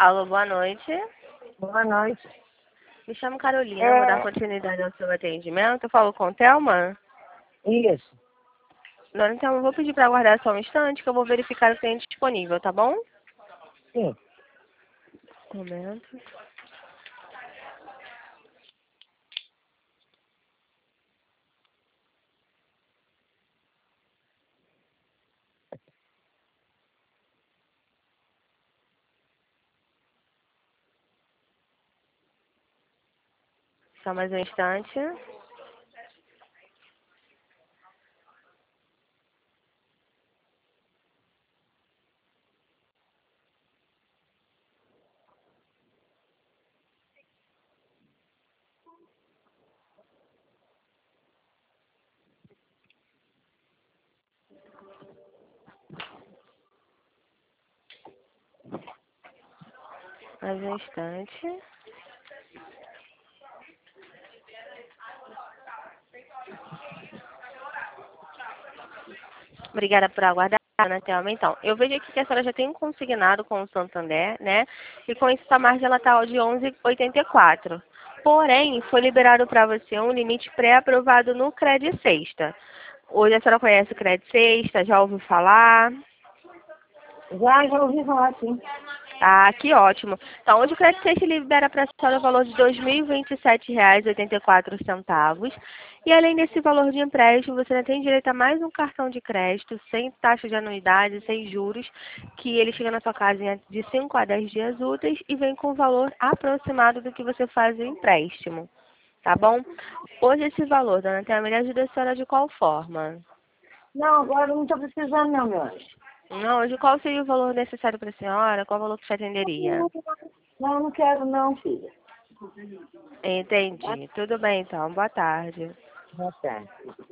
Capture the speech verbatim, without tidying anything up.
Alô, boa noite. Boa noite. Me chamo Carolina, É... vou dar continuidade ao seu atendimento. Eu falo com Thelma? Isso. Dona Thelma, eu vou pedir para aguardar só um instante que eu vou verificar se tem disponível, tá bom? Sim. Um momento. Só mais um instante. Mais um instante. Obrigada por aguardar, Dona Thelma. Então, eu vejo aqui que a senhora já tem um consignado com o Santander, né? E com isso a margem ela está de onze vírgula oitenta e quatro. Porém, foi liberado para você um limite pré-aprovado no Credit Sexta. Hoje a senhora conhece o Credit Sexta, já ouviu falar? Já, já ouvi falar, sim. Ah, que ótimo. Então, hoje o Credit Sexta libera para a senhora o valor de dois mil e vinte e sete reais e oitenta e quatro centavos. E além desse valor de empréstimo, você ainda tem direito a mais um cartão de crédito, sem taxa de anuidade, sem juros, que ele chega na sua casa em de cinco a dez dias úteis e vem com o valor aproximado do que você faz o empréstimo. Tá bom? Hoje esse valor, dona Thelma, ele ajuda a senhora de qual forma? Não, agora eu não estou precisando, não, meu anjo. Não, hoje qual seria o valor necessário para a senhora? Qual o valor que te atenderia? Não, não quero, não, filha. Entendi. Tudo bem, então. Boa tarde. Boa tarde.